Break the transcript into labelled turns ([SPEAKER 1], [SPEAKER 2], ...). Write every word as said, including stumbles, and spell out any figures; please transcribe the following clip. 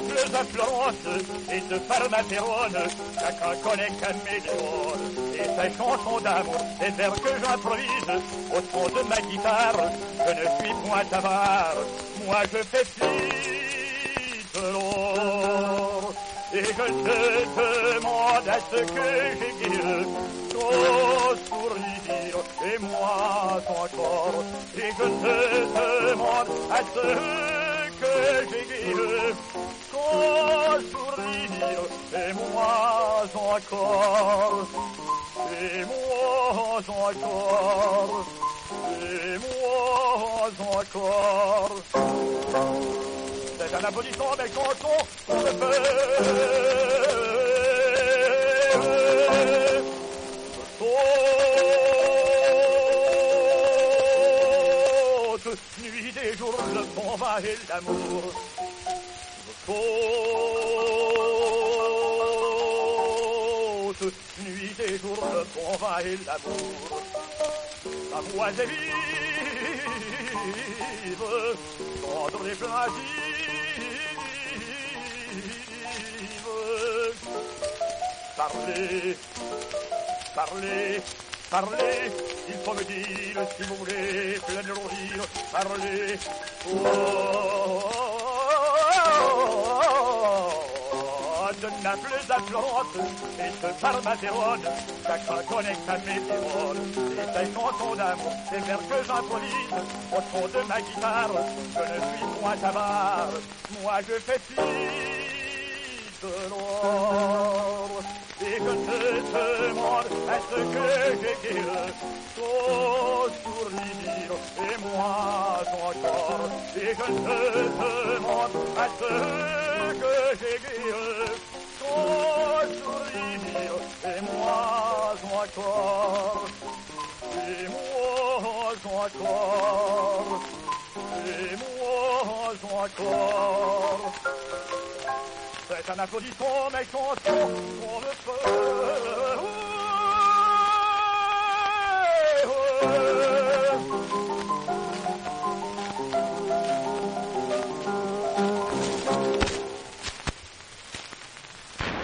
[SPEAKER 1] Naples à Florence et de Parme à Vérone, chacun connaît Caméléone et ses chansons d'amour, des vers que j'improvise au son de ma guitare. Je ne suis point avare, moi je fais fi de l'or. Et je te demande à ce que j'aiguille ton sourire, et moi encore. Et je te demande à ce que j'aiguille ton sourire, et moi encore. Et moi encore. Et moi encore. C'est un applaudissement des chansons qu'on ne peut. Haute nuit des jours, le bon vin et l'amour. Haute nuit des jours, le bon vin et l'amour. La voix est vive, contre les plaintives. Parlez, parlez, parlez, il faut me dire si vous voulez plein de rire. Parlez, oh, oh, oh, de Naples à Florence et de Parme à Vérone, chacun connaît Caméléone et ses chansons d'amour, des vers que j'improvise au son de ma guitare. Je ne suis point avare, moi je fais fi de l'or. Et je te demande à ce que j'aiguille ton sourire, et moi encore. Et je te demande à ce que j'aiguille ton sourire, et moi encore. Et moi encore. Et moi encore. C'est un applaudissement, mes chansons, on le peut.